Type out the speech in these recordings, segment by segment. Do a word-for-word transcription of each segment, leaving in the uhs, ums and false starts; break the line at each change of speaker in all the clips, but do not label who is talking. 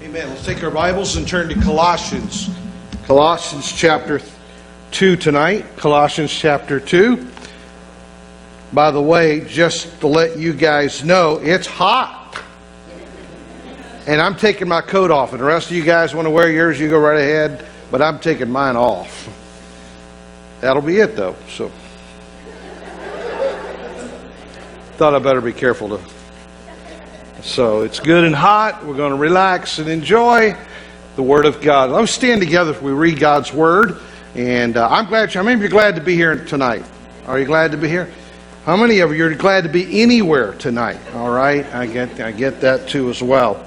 Amen. Let's take our Bibles and turn to Colossians. Colossians chapter two tonight. Colossians chapter two. By the way, just to let you guys know, it's hot. And I'm taking my coat off. And the rest of you guys want to wear yours, you go right ahead. But I'm taking mine off. That'll be it, though. So, thought I better be careful to. So it's good and hot. We're going to relax and enjoy the Word of God. Let's stand together if we read God's Word. And uh, I'm glad. How many of you are glad to be here tonight? Are you glad to be here? How many of you are glad to be anywhere tonight? All right, I get I get that too as well.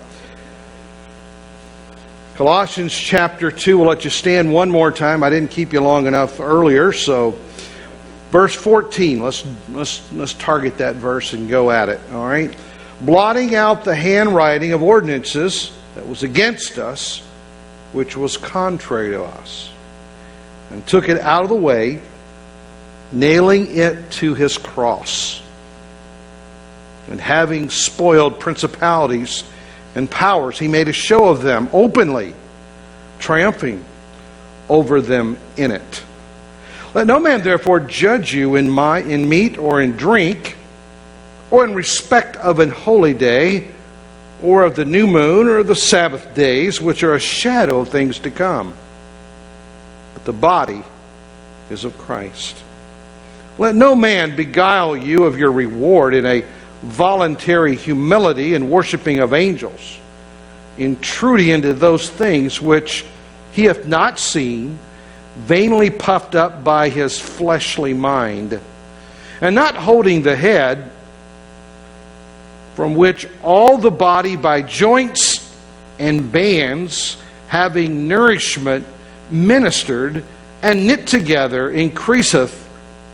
Colossians chapter two. We'll let you stand one more time. I didn't keep you long enough earlier, so verse fourteen. Let's let's let's target that verse and go at it. All right. Blotting out the handwriting of ordinances that was against us, which was contrary to us, and took it out of the way, nailing it to his cross. And having spoiled principalities and powers, he made a show of them openly, triumphing over them in it. Let no man therefore judge you in my in meat or in drink, or in respect of an holy day, or of the new moon, or the Sabbath days, which are a shadow of things to come. But the body is of Christ. Let no man beguile you of your reward in a voluntary humility and worshiping of angels, intruding into those things which he hath not seen, vainly puffed up by his fleshly mind, and not holding the head, from which all the body by joints and bands, having nourishment ministered and knit together, increaseth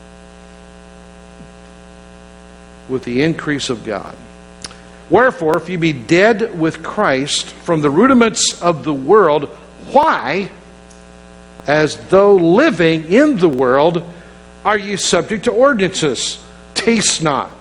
with the increase of God. Wherefore, if you be dead with Christ from the rudiments of the world, why, as though living in the world, are you subject to ordinances? Taste not,